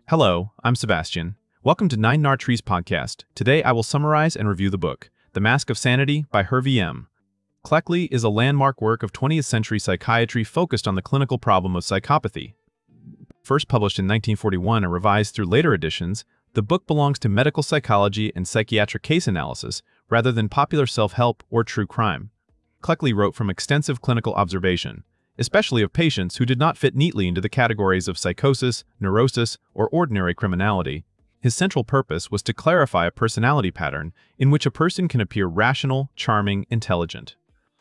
Hello, I'm Sebastian. Welcome to Nine Nar Trees podcast. Today I will summarize and review the book, The Mask of Sanity by Hervey M. Cleckley is a landmark work of 20th century psychiatry focused on the clinical problem of psychopathy. First published in 1941 and revised through later editions, the book belongs to medical psychology and psychiatric case analysis rather than popular self-help or true crime. Cleckley wrote from extensive clinical observation, especially of patients who did not fit neatly into the categories of psychosis, neurosis, or ordinary criminality. His central purpose was to clarify a personality pattern in which a person can appear rational, charming, intelligent,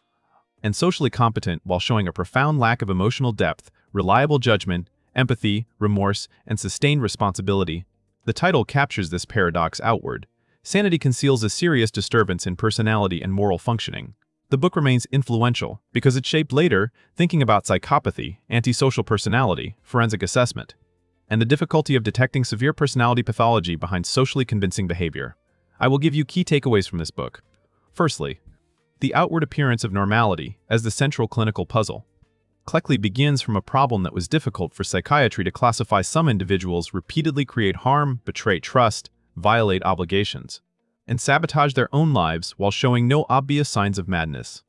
and socially competent while showing a profound lack of emotional depth, reliable judgment, empathy, remorse, and sustained responsibility. The title captures this paradox outward. Sanity conceals a serious disturbance in personality and moral functioning. The book remains influential because it shaped later thinking about psychopathy, antisocial personality, forensic assessment, and the difficulty of detecting severe personality pathology behind socially convincing behavior. I will give you key takeaways from this book. Firstly, the outward appearance of normality as the central clinical puzzle. Cleckley begins from a problem that was difficult for psychiatry to classify. Some individuals repeatedly create harm, betray trust, violate obligations, and sabotage their own lives while showing no obvious signs of madness.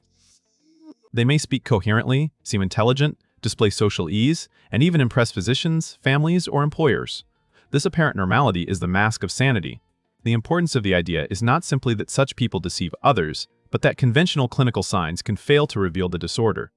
They may speak coherently, seem intelligent, display social ease, and even impress physicians, families, or employers. This apparent normality is the mask of sanity. The importance of the idea is not simply that such people deceive others, but that conventional clinical signs can fail to reveal the disorder.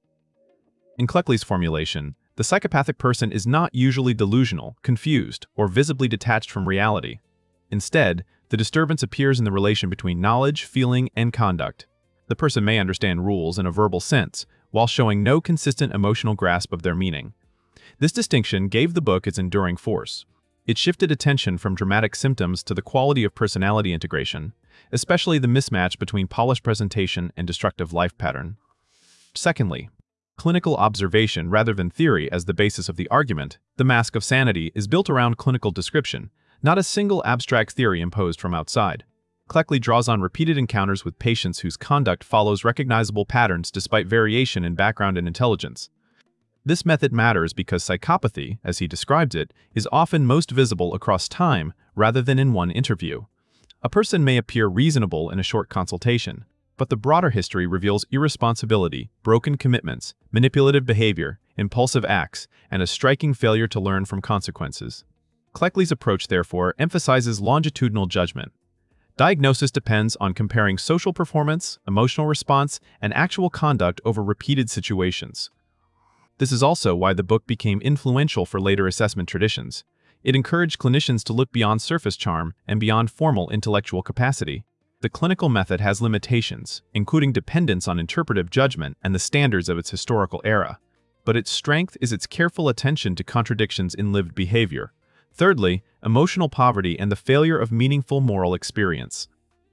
In Cleckley's formulation, the psychopathic person is not usually delusional, confused, or visibly detached from reality. Instead, the disturbance appears in the relation between knowledge, feeling, and conduct. The person may understand rules in a verbal sense, while showing no consistent emotional grasp of their meaning. This distinction gave the book its enduring force. It shifted attention from dramatic symptoms to the quality of personality integration, especially the mismatch between polished presentation and destructive life pattern. Secondly, clinical observation rather than theory as the basis of the argument. The Mask of Sanity is built around clinical description, not a single abstract theory imposed from outside. Cleckley draws on repeated encounters with patients whose conduct follows recognizable patterns despite variation in background and intelligence. This method matters because psychopathy, as he describes it, is often most visible across time rather than in one interview. A person may appear reasonable in a short consultation, but the broader history reveals irresponsibility, broken commitments, manipulative behavior, impulsive acts, and a striking failure to learn from consequences. Cleckley's approach, therefore, emphasizes longitudinal judgment. Diagnosis depends on comparing social performance, emotional response, and actual conduct over repeated situations. This is also why the book became influential for later assessment traditions. It encouraged clinicians to look beyond surface charm and beyond formal intellectual capacity. The clinical method has limitations, including dependence on interpretive judgment and the standards of its historical era. But its strength is its careful attention to contradictions in lived behavior. Thirdly, emotional poverty and the failure of meaningful moral experience.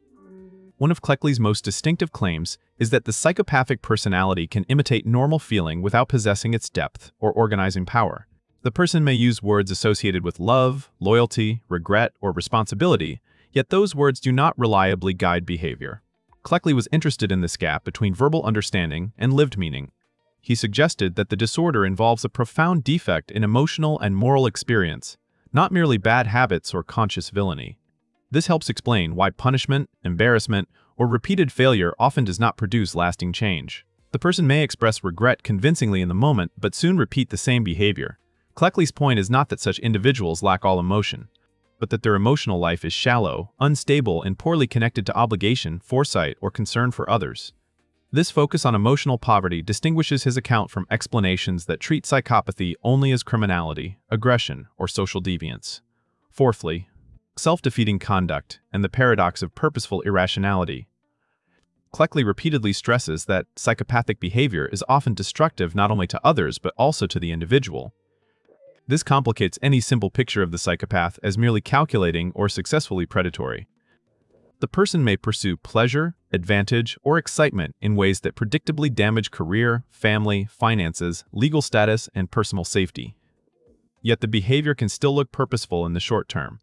One of Cleckley's most distinctive claims is that the psychopathic personality can imitate normal feeling without possessing its depth or organizing power. The person may use words associated with love, loyalty, regret, or responsibility, yet those words do not reliably guide behavior. Cleckley was interested in this gap between verbal understanding and lived meaning. He suggested that the disorder involves a profound defect in emotional and moral experience, not merely bad habits or conscious villainy. This helps explain why punishment, embarrassment, or repeated failure often does not produce lasting change. The person may express regret convincingly in the moment, but soon repeat the same behavior. Cleckley's point is not that such individuals lack all emotion, but that their emotional life is shallow, unstable, and poorly connected to obligation, foresight, or concern for others. This focus on emotional poverty distinguishes his account from explanations that treat psychopathy only as criminality, aggression, or social deviance. Fourthly, self-defeating conduct and the paradox of purposeful irrationality. Cleckley repeatedly stresses that psychopathic behavior is often destructive not only to others but also to the individual. This complicates any simple picture of the psychopath as merely calculating or successfully predatory. The person may pursue pleasure, advantage, or excitement in ways that predictably damage career, family, finances, legal status, and personal safety. Yet the behavior can still look purposeful in the short term.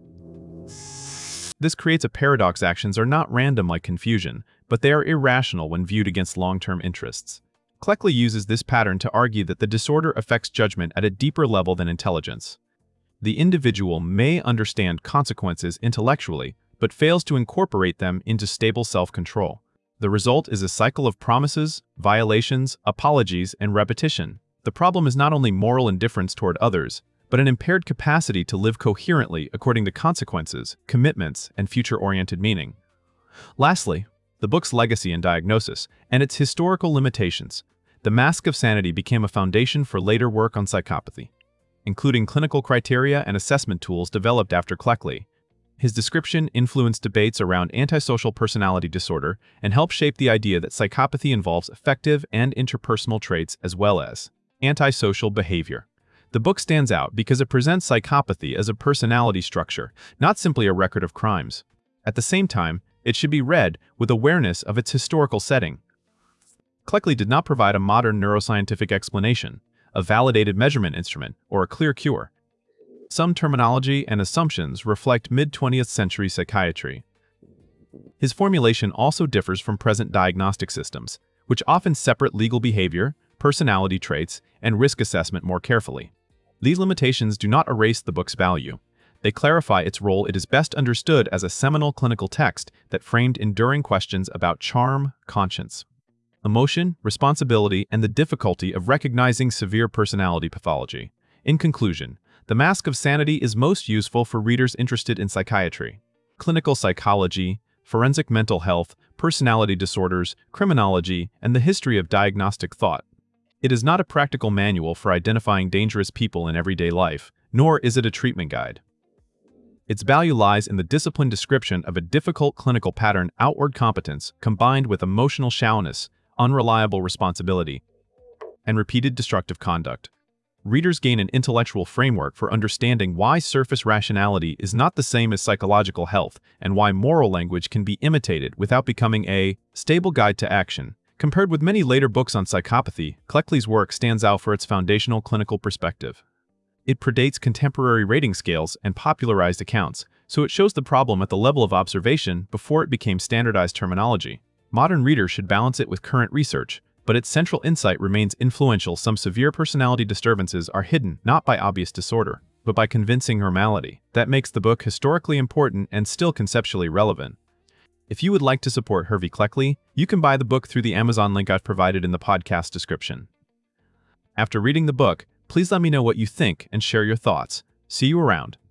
This creates a paradox. Actions are not random like confusion, but they are irrational when viewed against long-term interests. Cleckley uses this pattern to argue that the disorder affects judgment at a deeper level than intelligence. The individual may understand consequences intellectually, but fails to incorporate them into stable self-control. The result is a cycle of promises, violations, apologies, and repetition. The problem is not only moral indifference toward others, but an impaired capacity to live coherently according to consequences, commitments, and future-oriented meaning. Lastly, the book's legacy and diagnosis, and its historical limitations. The Mask of Sanity became a foundation for later work on psychopathy, including clinical criteria and assessment tools developed after Cleckley. His description influenced debates around antisocial personality disorder and helped shape the idea that psychopathy involves affective and interpersonal traits as well as antisocial behavior. The book stands out because it presents psychopathy as a personality structure, not simply a record of crimes. At the same time, it should be read with awareness of its historical setting. Cleckley did not provide a modern neuroscientific explanation, a validated measurement instrument, or a clear cure. Some terminology and assumptions reflect mid-20th century psychiatry. His formulation also differs from present diagnostic systems, which often separate legal behavior, personality traits, and risk assessment more carefully. These limitations do not erase the book's value. They clarify its role. It is best understood as a seminal clinical text that framed enduring questions about charm, conscience, emotion, responsibility, and the difficulty of recognizing severe personality pathology. In conclusion, The Mask of Sanity is most useful for readers interested in psychiatry, clinical psychology, forensic mental health, personality disorders, criminology, and the history of diagnostic thought. It is not a practical manual for identifying dangerous people in everyday life, nor is it a treatment guide. Its value lies in the disciplined description of a difficult clinical pattern: outward competence combined with emotional shallowness, unreliable responsibility, and repeated destructive conduct. Readers gain an intellectual framework for understanding why surface rationality is not the same as psychological health and why moral language can be imitated without becoming a stable guide to action. Compared with many later books on psychopathy, Cleckley's work stands out for its foundational clinical perspective. It predates contemporary rating scales and popularized accounts, so it shows the problem at the level of observation before it became standardized terminology. Modern readers should balance it with current research, but its central insight remains influential. Some severe personality disturbances are hidden not by obvious disorder, but by convincing normality. That makes the book historically important and still conceptually relevant. If you would like to support Hervey Cleckley, you can buy the book through the Amazon link I've provided in the podcast description. After reading the book, please let me know what you think and share your thoughts. See you around.